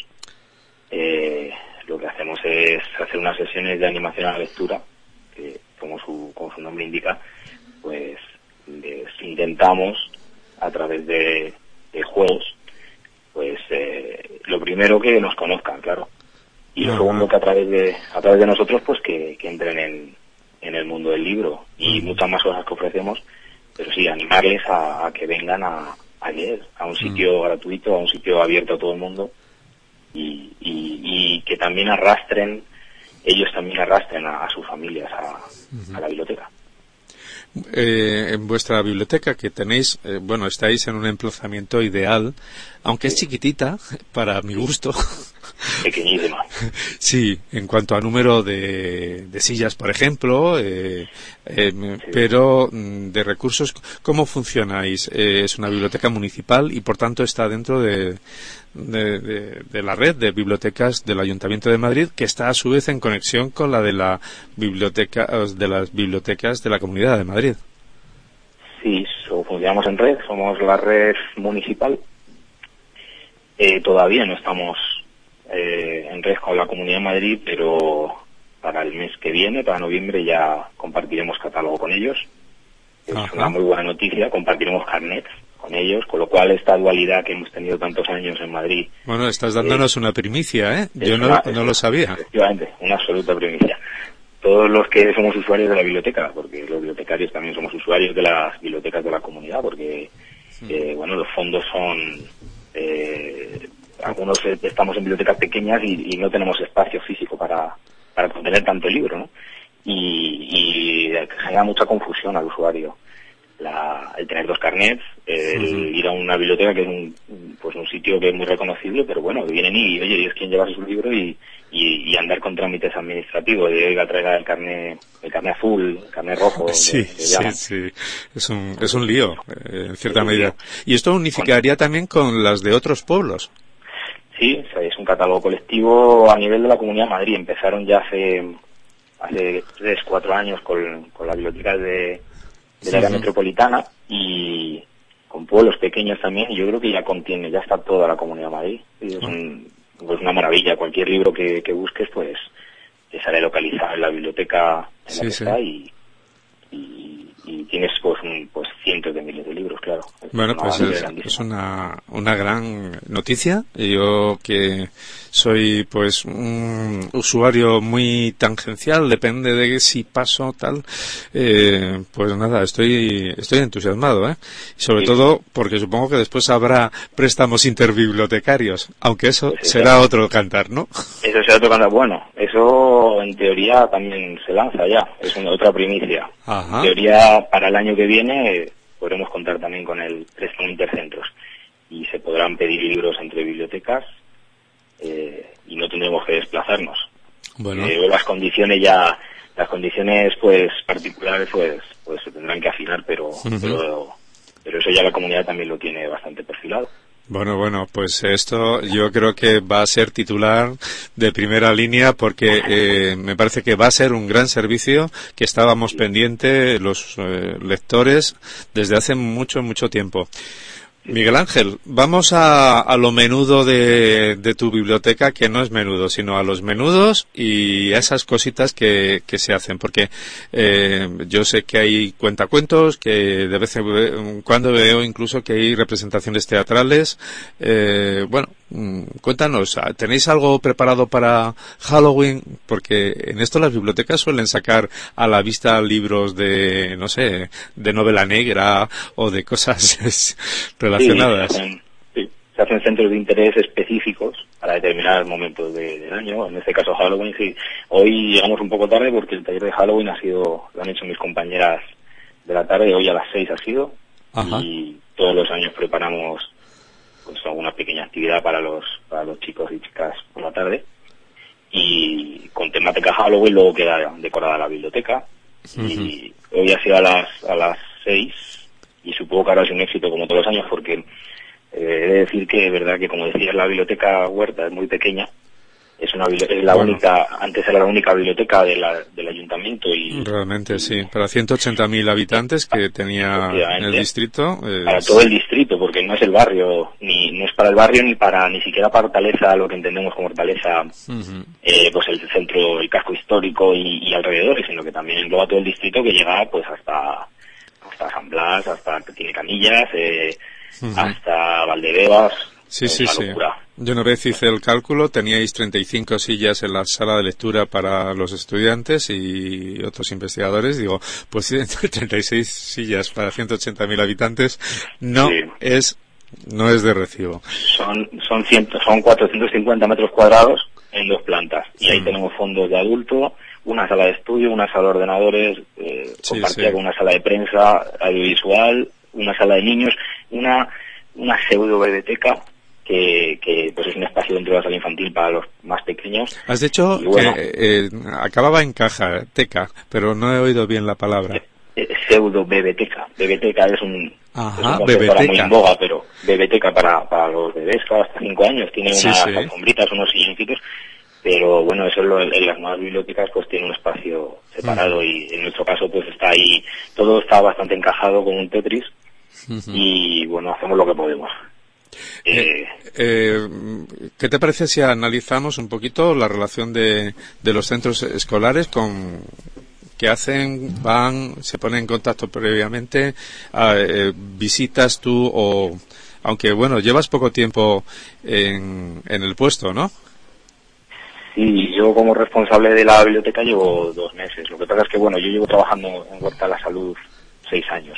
lo que hacemos es hacer unas sesiones de animación a la lectura, que como su nombre indica, pues les intentamos a través de juegos, pues lo primero que nos conozcan, claro, y lo segundo que a través de nosotros, pues que entren en el mundo del libro y muchas más cosas que ofrecemos, pero sí animarles a que vengan a leer a un sitio gratuito, a un sitio abierto a todo el mundo y que también ellos también arrastren a sus familias a la biblioteca. En vuestra biblioteca que tenéis, bueno, estáis en un emplazamiento ideal, aunque es chiquitita para mi gusto. Pequeñísima. Sí, en cuanto a número de sillas, por ejemplo, pero de recursos, ¿cómo funcionáis? Es una biblioteca municipal y por tanto está dentro de la red de bibliotecas del Ayuntamiento de Madrid, que está a su vez en conexión con la de las bibliotecas de la Comunidad de Madrid. Sí, funcionamos en red, somos la red municipal. Todavía no estamos en red con la Comunidad de Madrid, pero para el mes que viene, para noviembre, ya compartiremos catálogo con ellos. Es una muy buena noticia, compartiremos carnets con ellos, con lo cual esta dualidad que hemos tenido tantos años en Madrid... Bueno, estás dándonos una primicia, ¿eh? Yo no lo sabía. Efectivamente, una absoluta primicia. Todos los que somos usuarios de la biblioteca, porque los bibliotecarios también somos usuarios de las bibliotecas de la comunidad, porque bueno, los fondos son... algunos estamos en bibliotecas pequeñas y no tenemos espacio físico para contener tanto libro, ¿no? Y genera mucha confusión al usuario el tener dos carnets, ir a una biblioteca que es un sitio que es muy reconocible, pero bueno, vienen y oye, es quien lleva su libro y andar con trámites administrativos de oiga, traiga el carnet azul, el carnet rojo. Sí. Es un lío, en cierta medida. Y esto unificaría también con las de otros pueblos. Sí, es un catálogo colectivo a nivel de la Comunidad de Madrid. Empezaron ya hace 3-4 años con la biblioteca del área metropolitana y con pueblos pequeños también, y yo creo que ya está toda la Comunidad de Madrid. Y es pues una maravilla. Cualquier libro que busques, pues te sale localizado en la biblioteca en la que está y tienes pues cientos de miles de libros, claro. Bueno, pues es una gran noticia. Yo que soy pues un usuario muy tangencial, depende de si paso tal, pues nada, estoy entusiasmado, sobre todo porque supongo que después habrá préstamos interbibliotecarios, aunque eso será otro cantar, ¿no? Eso será otro cantar. Bueno, eso en teoría también se lanza ya, es otra primicia. Ajá. En teoría para el año que viene podremos contar también con el préstamo intercentros y se podrán pedir libros entre bibliotecas y no tendremos que desplazarnos. Bueno. Las condiciones pues particulares pues se tendrán que afinar, pero eso ya la comunidad también lo tiene bastante perfilado. Bueno, pues esto yo creo que va a ser titular de primera línea porque me parece que va a ser un gran servicio que estábamos pendientes los lectores desde hace mucho tiempo. Miguel Ángel, vamos a lo menudo de tu biblioteca, que no es menudo, sino a los menudos y a esas cositas que se hacen, porque yo sé que hay cuentacuentos, que de vez en cuando veo incluso que hay representaciones teatrales. Bueno, cuéntanos, ¿tenéis algo preparado para Halloween? Porque en esto las bibliotecas suelen sacar a la vista libros de, no sé, de novela negra o de cosas relacionadas. Sí, se hacen centros de interés específicos para determinados momentos del año, en este caso Halloween. Sí, hoy llegamos un poco tarde porque el taller de Halloween lo han hecho mis compañeras de la tarde, hoy a las 6 ha sido. Ajá. Y todos los años preparamos pues alguna pequeña actividad para los chicos y chicas por la tarde, y con temática Halloween luego queda decorada la biblioteca. Y hoy ha sido a las 6, y supongo que ahora es un éxito como todos los años, porque he de decir que es verdad que, como decía, la biblioteca Huerta es muy pequeña. Es la única, antes era la única biblioteca del ayuntamiento, y realmente sí, para 180.000 habitantes que tenía en el distrito. Para todo el distrito, porque no es el barrio, no es para el barrio ni siquiera para Hortaleza, lo que entendemos como Hortaleza, pues el centro, el casco histórico y alrededores, sino que también engloba todo el distrito, que llega pues hasta San Blas, hasta que tiene Canillas, hasta Valdebebas. Sí. Yo una vez hice el cálculo, teníais 35 sillas en la sala de lectura para los estudiantes y otros investigadores. Digo, pues 36 sillas para 180.000 habitantes no es de recibo. Son 450 metros cuadrados en 2 plantas, y ahí tenemos fondos de adulto, una sala de estudio, una sala de ordenadores, compartida con una sala de prensa, audiovisual, una sala de niños, una pseudo biblioteca que pues es un espacio dentro de la sala infantil para los más pequeños. Has dicho que acababa en caja, teca, pero no he oído bien la palabra. Pseudo bebeteca. Bebeteca es un concepto ahora muy en boga, pero bebeteca para los bebés, claro, hasta 5 años. Tiene unas alfombritas, unos silloncitos, pero bueno, eso en las nuevas bibliotecas pues tiene un espacio separado, y en nuestro caso pues está ahí, todo está bastante encajado con un Tetris, y bueno, hacemos lo que podemos. ¿Qué te parece si analizamos un poquito la relación de los centros escolares con que hacen, se ponen en contacto previamente, visitas tú, o aunque bueno, llevas poco tiempo en el puesto, ¿no? Sí, yo como responsable de la biblioteca llevo 2 meses. Lo que pasa es que bueno, yo llevo trabajando en Huerta de la Salud 6 años.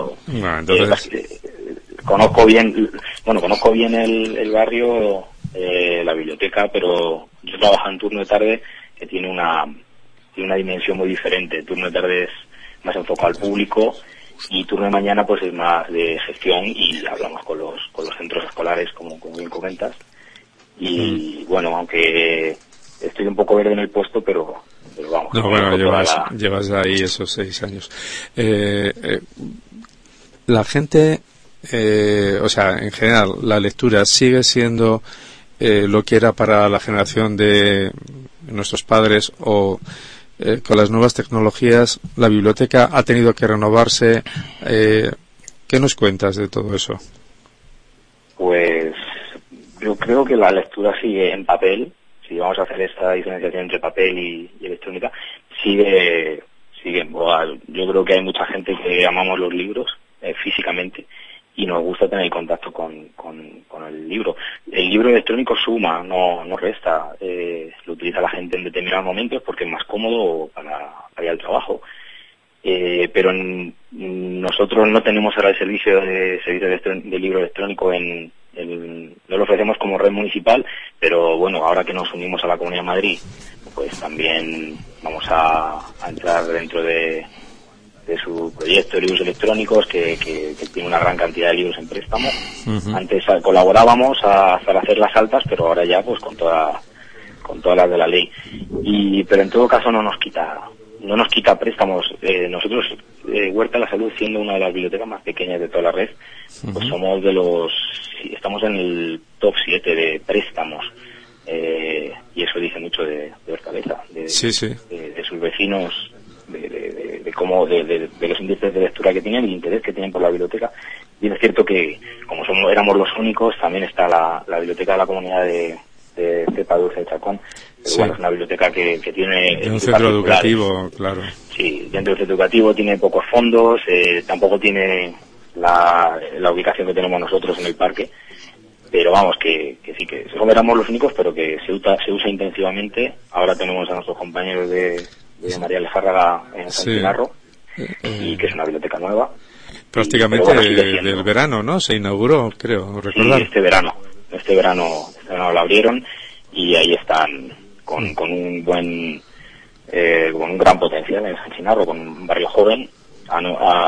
Conozco bien el barrio, la biblioteca, pero yo trabajo en turno de tarde, que tiene una dimensión muy diferente. El turno de tarde es más enfocado al público, y turno de mañana pues es más de gestión, y hablamos con los centros escolares, como bien comentas. Y bueno, aunque estoy un poco verde en el puesto, pero vamos. No, bueno, llevas ahí esos 6 años. La gente, o sea, en general, la lectura sigue siendo lo que era para la generación de nuestros padres, o con las nuevas tecnologías la biblioteca ha tenido que renovarse. ¿Qué nos cuentas de todo eso? Pues yo creo que la lectura sigue en papel. Si vamos a hacer esta diferenciación entre papel y electrónica, sigue igual. Yo creo que hay mucha gente que amamos los libros físicamente, y nos gusta tener contacto con el libro. El libro electrónico suma, no resta. Lo utiliza la gente en determinados momentos porque es más cómodo para ir al trabajo. Pero nosotros no tenemos ahora el servicio de libro electrónico no lo ofrecemos como red municipal, pero bueno, ahora que nos unimos a la Comunidad de Madrid, pues también vamos a entrar dentro de su proyecto de libros electrónicos, que tiene una gran cantidad de libros en préstamo. Antes colaborábamos para hacer las altas, pero ahora ya pues con todas las de la ley. Pero en todo caso no nos quita préstamos. Nosotros, Huerta de la Salud, siendo una de las bibliotecas más pequeñas de toda la red, pues estamos en el top 7 de préstamos, y eso dice mucho de Hortaleza, de sus vecinos, de los índices de lectura que tienen, el interés que tienen por la biblioteca, Bien, es cierto que como éramos los únicos, también está la biblioteca de la comunidad de Cepa Dulce de Chacón. Pero bueno, es una biblioteca que tiene... un centro educativo, claro. Sí, dentro del centro educativo tiene pocos fondos, tampoco tiene la ubicación que tenemos nosotros en el parque, pero vamos, que sí, que éramos los únicos, pero que se usa intensivamente. Ahora tenemos a nuestros compañeros de María Lejárraga en San Chinarro, y que es una biblioteca nueva. Prácticamente del verano, ¿no? Se inauguró, creo, recordar. Sí, este verano la abrieron, y ahí están con un buen, con un gran potencial en San Chinarro, con un barrio joven. A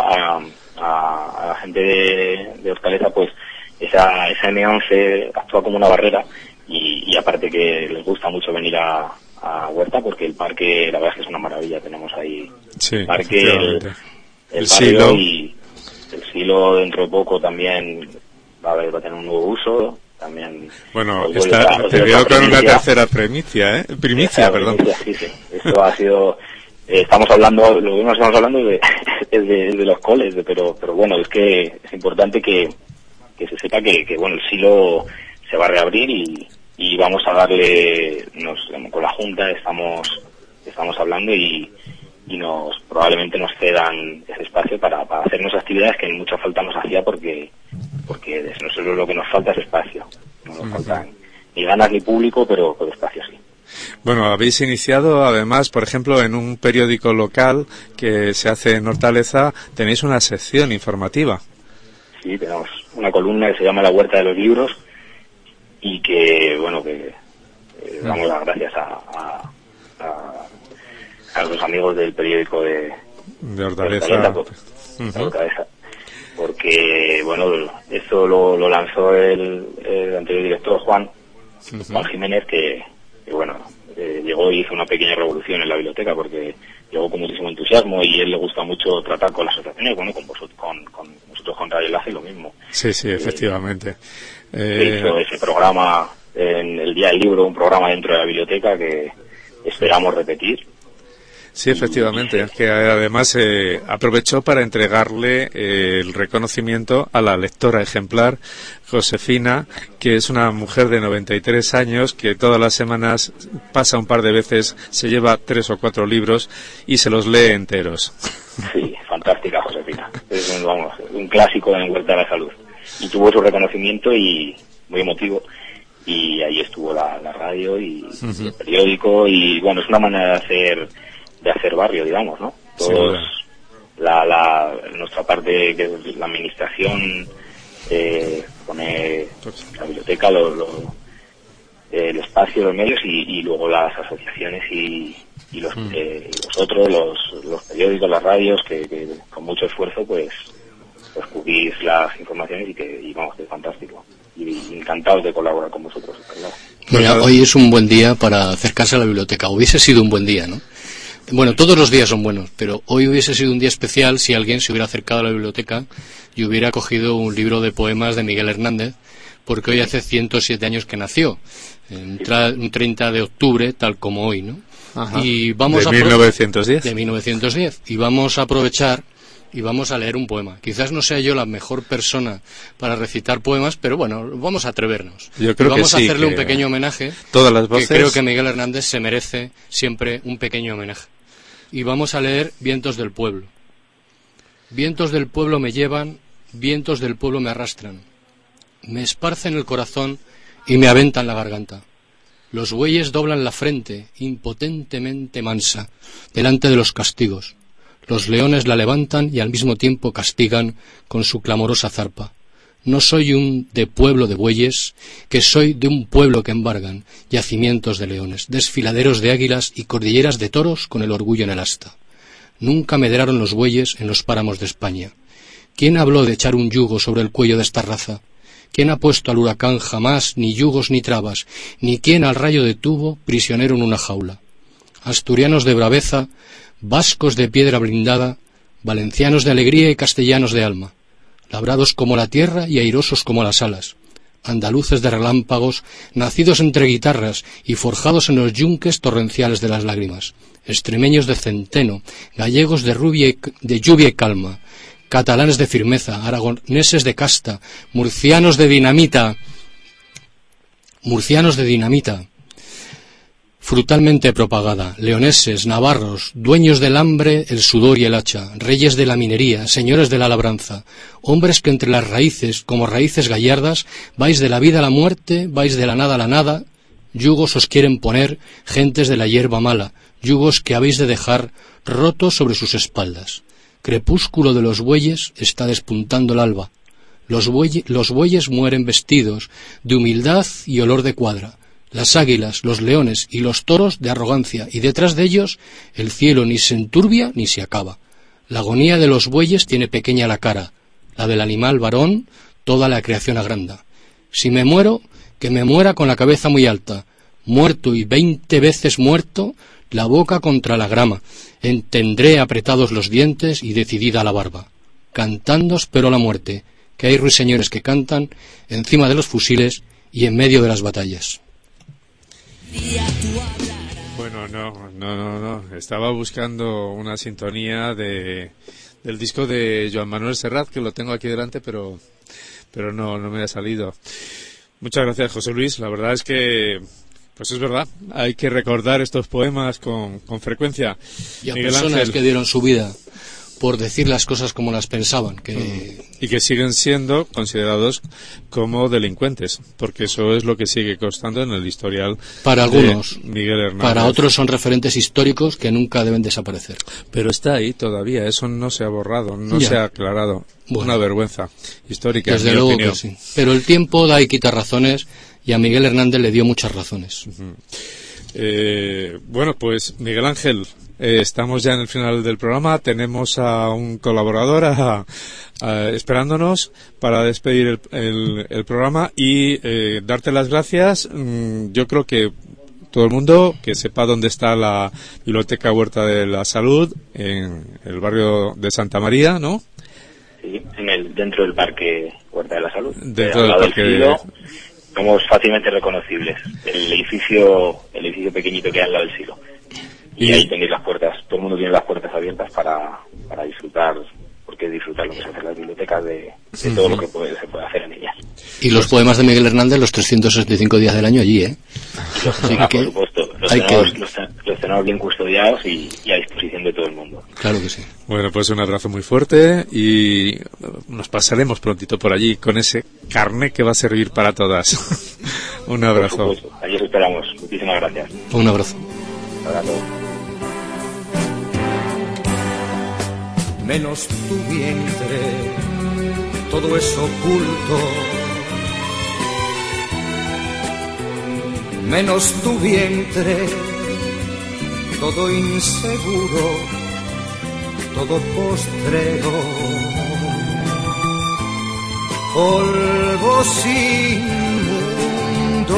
la gente de Hortaleza, pues esa M11 actúa como una barrera, y aparte que les gusta mucho venir a Huerta, porque el parque, la verdad es que es una maravilla. Tenemos ahí el parque, el barrio, silo. y el silo dentro de poco también va a tener un nuevo uso. También, bueno, te veo con una tercera primicia, perdón. Sí. Esto ha sido... estamos hablando de los coles, pero bueno, es que es importante que se sepa que bueno, el silo se va a reabrir, y vamos a darle, con la Junta estamos hablando, y probablemente nos cedan ese espacio para hacer nuestras actividades, que mucha falta nos hacía, porque nosotros lo que nos falta es espacio. No nos faltan ni ganas ni público, pero espacio sí. Bueno, habéis iniciado, además, por ejemplo, en un periódico local que se hace en Hortaleza, tenéis una sección informativa. Sí, tenemos una columna que se llama La Huerta de los Libros, y que, bueno, damos las gracias a los amigos del periódico de Hortaleza. Hortaleza, porque, bueno, esto lo lanzó el anterior director, Juan Jiménez, que bueno, llegó y hizo una pequeña revolución en la biblioteca, porque llegó con muchísimo entusiasmo, y a él le gusta mucho tratar con las asociaciones, bueno, con nosotros con Radio Enlace lo mismo. Sí, efectivamente. Hizo ese programa en el Día del Libro, un programa dentro de la biblioteca que esperamos repetir. Sí, efectivamente, es que además aprovechó para entregarle el reconocimiento a la lectora ejemplar, Josefina, que es una mujer de 93 años que todas las semanas pasa un par de veces, se lleva 3 o 4 libros y se los lee enteros. Sí, fantástica Josefina. Es un clásico en Huerta de la Salud. Y tuvo su reconocimiento, y muy emotivo. Y ahí estuvo la radio y el periódico, y bueno, es una manera de hacer barrio, digamos, ¿no? Todos, nuestra parte, que es la administración, pone la biblioteca, el espacio, los medios, y luego las asociaciones y los otros, los periódicos, las radios, que con mucho esfuerzo pues cubrís las informaciones, y vamos, que es fantástico. Y encantados de colaborar con vosotros, ¿verdad? Bueno, hoy es un buen día para acercarse a la biblioteca. Hubiese sido un buen día, ¿no? Bueno, todos los días son buenos, pero hoy hubiese sido un día especial si alguien se hubiera acercado a la biblioteca y hubiera cogido un libro de poemas de Miguel Hernández, porque hoy hace 107 años que nació, un 30 de octubre, tal como hoy, ¿no? Ajá. Y vamos de 1910. De 1910. Y vamos a aprovechar y vamos a leer un poema. Quizás no sea yo la mejor persona para recitar poemas, pero bueno, vamos a atrevernos. Yo creo vamos que sí, a hacerle un pequeño homenaje. Todas las voces. Que creo que Miguel Hernández se merece siempre un pequeño homenaje. Y vamos a leer Vientos del Pueblo. Vientos del pueblo me llevan, vientos del pueblo me arrastran. Me esparcen el corazón y me aventan la garganta. Los bueyes doblan la frente, impotentemente mansa, delante de los castigos. Los leones la levantan y al mismo tiempo castigan con su clamorosa zarpa. No soy un de pueblo de bueyes, que soy de un pueblo que embargan yacimientos de leones, desfiladeros de águilas y cordilleras de toros con el orgullo en el asta. Nunca medraron los bueyes en los páramos de España. ¿Quién habló de echar un yugo sobre el cuello de esta raza? ¿Quién ha puesto al huracán jamás ni yugos ni trabas, ni quién al rayo detuvo prisionero en una jaula? Asturianos de braveza, vascos de piedra blindada, valencianos de alegría y castellanos de alma, labrados como la tierra y airosos como las alas, andaluces de relámpagos, nacidos entre guitarras y forjados en los yunques torrenciales de las lágrimas, extremeños de centeno, gallegos de lluvia y calma, catalanes de firmeza, aragoneses de casta, murcianos de dinamita, frutalmente propagada, leoneses, navarros, dueños del hambre, el sudor y el hacha, reyes de la minería, señores de la labranza, hombres que entre las raíces, como raíces gallardas, vais de la vida a la muerte, vais de la nada, yugos os quieren poner, gentes de la hierba mala, yugos que habéis de dejar rotos sobre sus espaldas. Crepúsculo de los bueyes, está despuntando el alba. Los bueyes mueren vestidos de humildad y olor de cuadra. Las águilas, los leones y los toros de arrogancia, y detrás de ellos el cielo ni se enturbia ni se acaba. La agonía de los bueyes tiene pequeña la cara, la del animal varón toda la creación agranda. Si me muero, que me muera con la cabeza muy alta, muerto y 20 veces muerto, la boca contra la grama, tendré apretados los dientes y decidida la barba. Cantando espero la muerte, que hay ruiseñores que cantan encima de los fusiles y en medio de las batallas. Bueno, no. Estaba buscando una sintonía del disco de Joan Manuel Serrat, que lo tengo aquí delante, pero no me ha salido. Muchas gracias, José Luis. La verdad es que, pues es verdad, hay que recordar estos poemas con frecuencia. Y a Miguel personas Ángel, que dieron su vida por decir las cosas como las pensaban. Y que siguen siendo considerados como delincuentes, porque eso es lo que sigue constando en el historial para algunos, Miguel Hernández. Para otros son referentes históricos que nunca deben desaparecer. Pero está ahí todavía, eso no se ha borrado, no Ya. se ha aclarado. Bueno, una vergüenza histórica, Desde en mi luego opinión. que sí. Pero el tiempo da y quita razones, y a Miguel Hernández le dio muchas razones. Bueno, pues Miguel Ángel, estamos ya en el final del programa. Tenemos a un colaborador esperándonos para despedir el programa y darte las gracias. Yo creo que todo el mundo que sepa dónde está la Biblioteca Huerta de la Salud, en el barrio de Santa María, ¿no? Sí, dentro del Parque Huerta de la Salud. Dentro del Parque. Somos fácilmente reconocibles. El edificio pequeñito que hay al lado del silo. Y ahí tenéis las puertas, todo el mundo tiene las puertas abiertas para disfrutar, porque disfrutar lo que se hace en las bibliotecas de todo lo que se puede hacer en ellas. Y los poemas de Miguel Hernández los 365 días del año allí, ¿eh? Por supuesto, los tenemos bien custodiados y a disposición de todo el mundo. Claro que sí. Bueno, pues un abrazo muy fuerte y nos pasaremos prontito por allí con ese carnet que va a servir para todas. Un abrazo. Por supuesto, allí os esperamos. Muchísimas gracias. Un abrazo. Abrazo. Menos tu vientre, todo es oculto. Menos tu vientre, todo inseguro, todo postrero. Polvo sin mundo.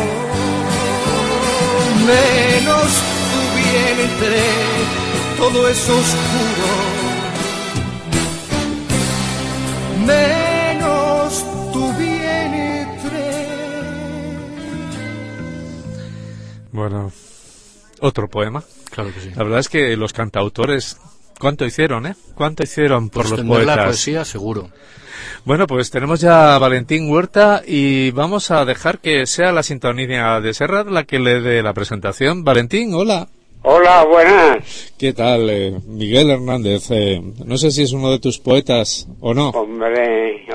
Menos tu vientre, todo es oscuro. Menos tu vientre. Bueno, otro poema. Claro que sí. La verdad es que los cantautores, ¿cuánto hicieron, eh? ¿Cuánto hicieron por los poetas? La poesía, seguro. Bueno, pues tenemos ya a Valentín Huerta y vamos a dejar que sea la sintonía de Serrat la que le dé la presentación. Valentín, hola. Hola, buenas. ¿Qué tal, Miguel Hernández? No sé si es uno de tus poetas o no. Hombre.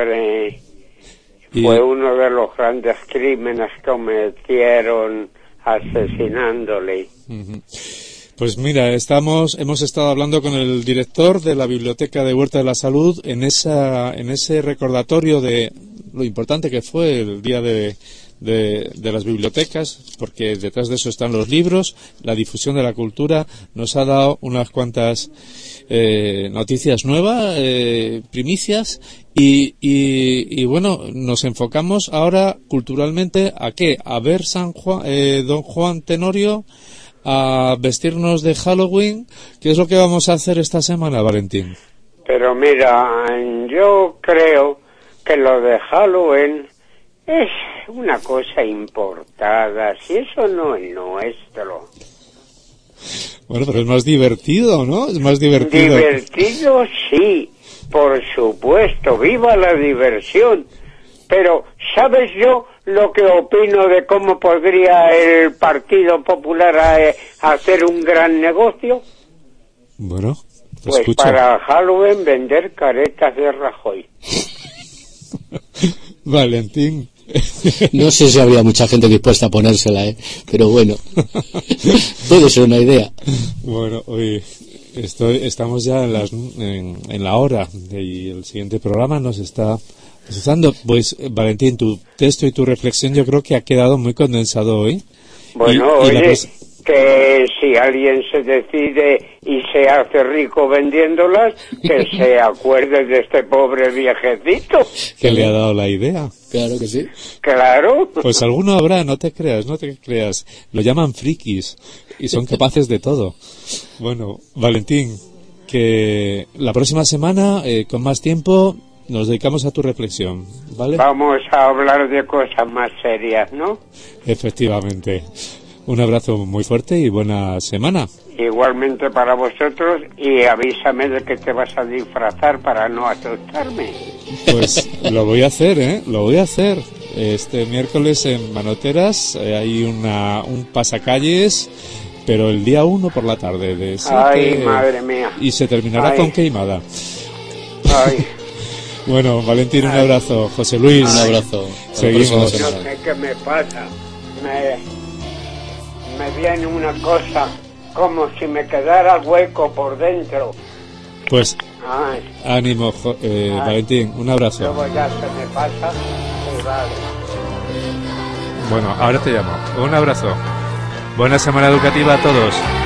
Fue uno de los grandes crímenes que cometieron asesinándole. Pues mira, hemos estado hablando con el director de la Biblioteca de Huerta de la Salud en ese recordatorio de lo importante que fue el día de las bibliotecas, porque detrás de eso están los libros, la difusión de la cultura. Nos ha dado unas cuantas noticias nuevas, primicias, y bueno, nos enfocamos ahora culturalmente ¿a qué? A ver Don Juan Tenorio, a vestirnos de Halloween. ¿Qué es lo que vamos a hacer esta semana, Valentín? Pero mira, yo creo que lo de Halloween es una cosa importada, si eso no es nuestro. Bueno, pero es más divertido, ¿no? Es más divertido. Divertido sí, Por supuesto, viva la diversión. Pero, ¿sabes yo lo que opino de cómo podría el Partido Popular hacer un gran negocio? Bueno, pues escucho. para Halloween vender caretas de Rajoy. Valentín. No sé si habría mucha gente dispuesta a ponérsela, pero bueno, puede ser una idea. Bueno, hoy estamos ya en la hora y el siguiente programa nos está usando. Pues, Valentín, tu texto y tu reflexión yo creo que ha quedado muy condensado hoy. Bueno, oye, que si alguien se decide y se hace rico vendiéndolas, que se acuerde de este pobre viejecito. Que le ha dado la idea. Claro que sí. Claro. Pues alguno habrá, no te creas. Lo llaman frikis y son capaces de todo. Bueno, Valentín, que la próxima semana, con más tiempo, nos dedicamos a tu reflexión, ¿vale? Vamos a hablar de cosas más serias, ¿no? Efectivamente. Un abrazo muy fuerte y buena semana. Igualmente para vosotros, y avísame de que te vas a disfrazar para no asustarme. Pues lo voy a hacer, Lo voy a hacer. Este miércoles en Manoteras hay un pasacalles, pero el día 1 por la tarde. De 7, ay, madre mía. Y se terminará con queimada. Ay. Bueno, Valentín, un abrazo. José Luis, un abrazo. Seguimos. No sé qué me pasa. Me viene una cosa como si me quedara hueco por dentro. Pues ay. Ánimo, Valentín, un abrazo. Luego ya se me pasa y vale. Bueno, ahora te llamo. Un abrazo. Buena semana educativa a todos.